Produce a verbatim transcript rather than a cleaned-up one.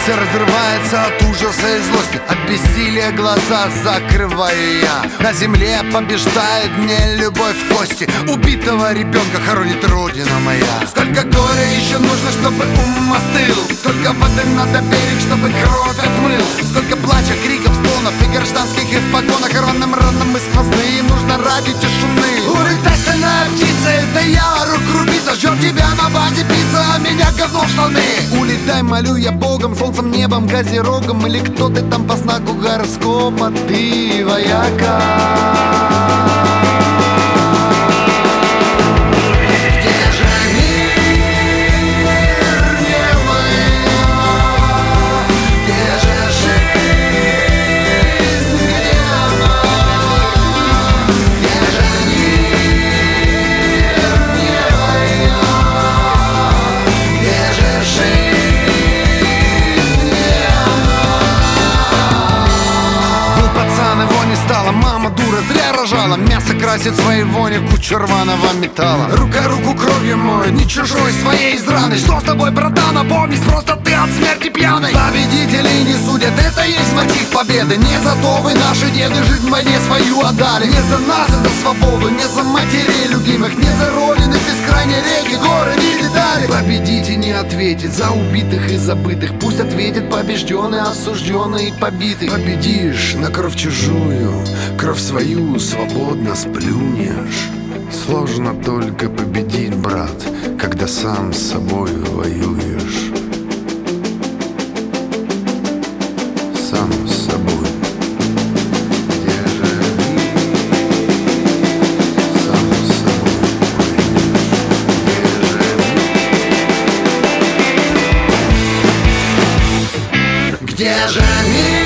Сердце разрывается от ужаса и злости, от бессилия глаза закрываю я. На земле побеждает мне любовь в кости. Убитого ребенка хоронит родина моя. Сколько горя еще нужно, чтобы ум остыл. Сколько воды надо берег, чтобы кровь отмыл. Сколько плача, криков, стонов и гражданских, и в погонах рваным ранам и сквозные нужно ради тишины. Улетай, стальная птица, это я, рук рубица. Ждем тебя на базе пицца, а меня говно в штаны. Улетай, молю я Богом, солнцем, небом, козерогом. Или кто ты там по знаку гороскопа, ты вояка. Мама дура, зря рожала. Мясо красит своей вони, кучу рваного металла. Рука руку кровью моет, не чужой, своей из раны. Что с тобой, братан, опомнись, просто ты от смерти пьяный. Победителей не судят, это есть мотив победы. Не за то вы, наши деды, жизнь в войне свою отдали. Не за нас и за свободу, не за матерей любимых, не за родины, бескрайней реки, горы не видали. Победите, не ответит за убитых и забытых. Пусть ответит побежденный, осужденный и побитый. Победишь на кровь чужую, кровь свою свободно сплюнешь. Сложно только победить, брат, когда сам с собой воюешь. Сам с собой. Где же ты? Сам с собой воюешь. Где же ты? Где же мир?